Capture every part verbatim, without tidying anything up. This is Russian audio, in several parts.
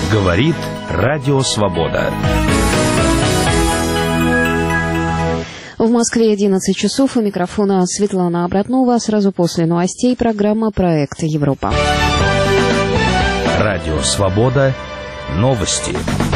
Говорит Радио Свобода. В Москве одиннадцать часов. У микрофона Светлана Обратнова. Сразу после новостей программа «Проект Европа». Радио Свобода. Новости.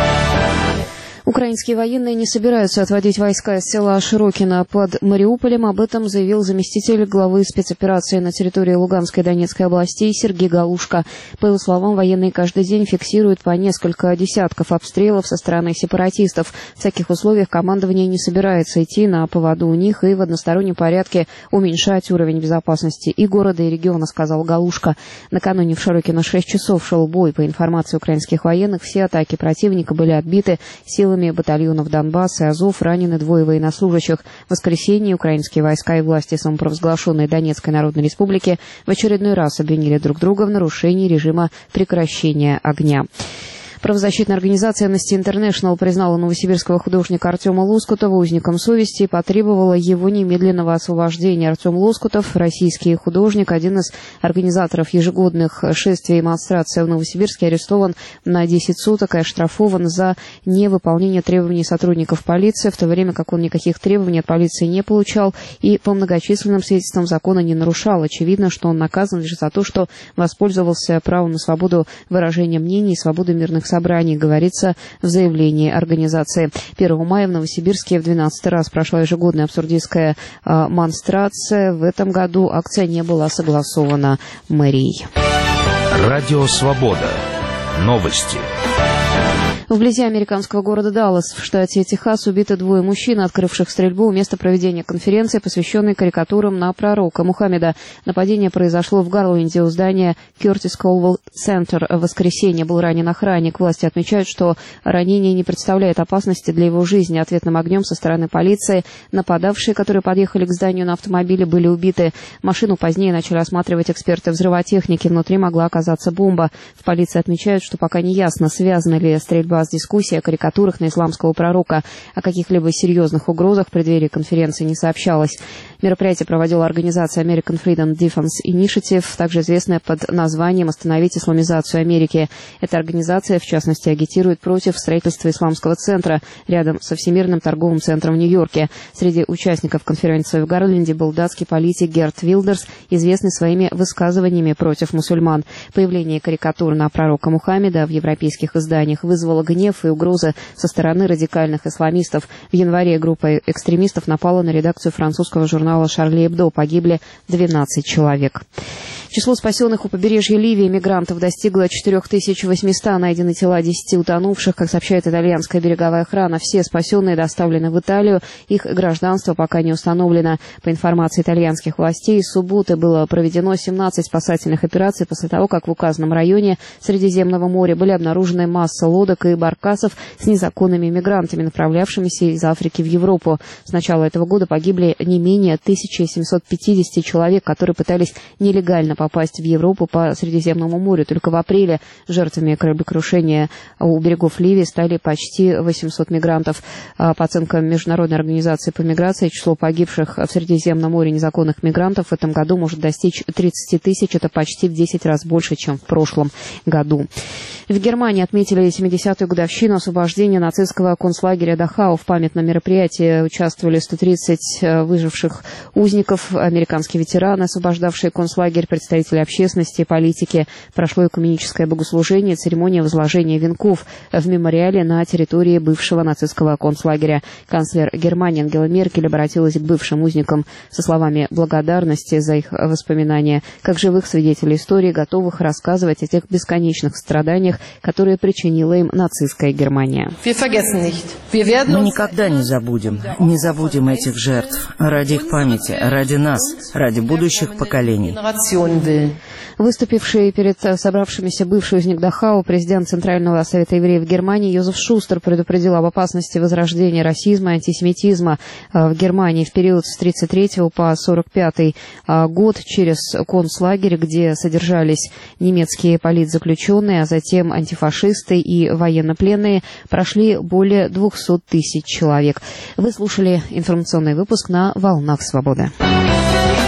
Украинские военные не собираются отводить войска из села Широкино под Мариуполем. Об этом заявил заместитель главы спецоперации на территории Луганской и Донецкой областей Сергей Галушко. По его словам, военные каждый день фиксируют по несколько десятков обстрелов со стороны сепаратистов. В таких условиях командование не собирается идти на поводу у них и в одностороннем порядке уменьшать уровень безопасности и города, и региона, сказал Галушко. Накануне в Широкино шесть часов шел бой. По информации украинских военных, все атаки противника были отбиты силами батальонов Донбасс и Азов, ранены двое военнослужащих. В воскресенье украинские войска и власти самопровозглашенной Донецкой Народной Республики в очередной раз обвинили друг друга в нарушении режима прекращения огня. Правозащитная организация Amnesty International признала новосибирского художника Артема Лоскутова узником совести и потребовала его немедленного освобождения. Артем Лоскутов, российский художник, один из организаторов ежегодных шествий и демонстраций в Новосибирске, арестован на десять суток и оштрафован за невыполнение требований сотрудников полиции, в то время как он никаких требований от полиции не получал и по многочисленным свидетельствам закона не нарушал. Очевидно, что он наказан лишь за то, что воспользовался правом на свободу выражения мнений и свободу мирных собраний, говорится в заявлении организации. первого мая в Новосибирске в двенадцатый раз прошла ежегодная абсурдистская э, монстрация. В этом году акция не была согласована мэрией. Радио Свобода. Новости. Вблизи американского города Даллас в штате Техас убиты двое мужчин, открывших стрельбу у места проведения конференции, посвященной карикатурам на пророка Мухаммеда. Нападение произошло в Гарленде у здания Curtis Colwell Center. В воскресенье был ранен охранник. Власти отмечают, что ранение не представляет опасности для его жизни. Ответным огнем со стороны полиции нападавшие, которые подъехали к зданию на автомобиле, были убиты. Машину позднее начали осматривать эксперты взрывотехники. Внутри могла оказаться бомба. В полиции отмечают, что пока не ясно, связана ли стрельба с дискуссией о карикатурах на исламского пророка. О каких-либо серьезных угрозах в преддверии конференции не сообщалось. Мероприятие проводила организация American Freedom Defense Initiative, также известная под названием «Остановить исламизацию Америки». Эта организация, в частности, агитирует против строительства исламского центра рядом со Всемирным торговым центром в Нью-Йорке. Среди участников конференции в Гарленде был датский политик Герт Вилдерс, известный своими высказываниями против мусульман. Появление карикатур на пророка Мухаммеда в европейских изданиях вызвало гнев и угрозы со стороны радикальных исламистов. В январе группа экстремистов напала на редакцию французского журнала «Шарли Эбдо». Погибли двенадцать человек. Число спасенных у побережья Ливии мигрантов достигло четыре тысячи восемьсот. Найдены тела десяти утонувших. Как сообщает итальянская береговая охрана, все спасенные доставлены в Италию. Их гражданство пока не установлено. По информации итальянских властей, с субботы было проведено семнадцать спасательных операций после того, как в указанном районе Средиземного моря были обнаружены масса лодок и баркасов с незаконными мигрантами, направлявшимися из Африки в Европу. С начала этого года погибли не менее тысяча семьсот пятьдесят человек, которые пытались нелегально попасть в Европу по Средиземному морю. Только в апреле жертвами кораблекрушения у берегов Ливии стали почти восемьсот мигрантов. По оценкам Международной организации по миграции, число погибших в Средиземном море незаконных мигрантов в этом году может достичь тридцати тысяч. Это почти в десять раз больше, чем в прошлом году. В Германии отметили семидесятую годовщину освобождения нацистского концлагеря Дахау. В памятном мероприятии участвовали сто тридцать выживших узников, американские ветераны, освобождавшие концлагерь, представители общественности и политики. Прошло экуменическое богослужение, церемония возложения венков в мемориале на территории бывшего нацистского концлагеря. Канцлер Германии Ангела Меркель обратилась к бывшим узникам со словами благодарности за их воспоминания, как живых свидетелей истории, готовых рассказывать о тех бесконечных страданиях, которые причинила им нацистская Германия. Мы никогда не забудем, не забудем этих жертв. Ради их памяти, ради нас, ради будущих поколений. Выступивший перед собравшимися бывший узник Дахау, президент Центрального совета евреев Германии Йозеф Шустер предупредил об опасности возрождения расизма и антисемитизма в Германии в период с тридцать третьего по сорок пятый год через концлагерь, где содержались немецкие политзаключенные, а затем антифашисты и военнопленные, прошли более двухсот тысяч человек. Вы слушали информационный выпуск на «Волнах Свободы».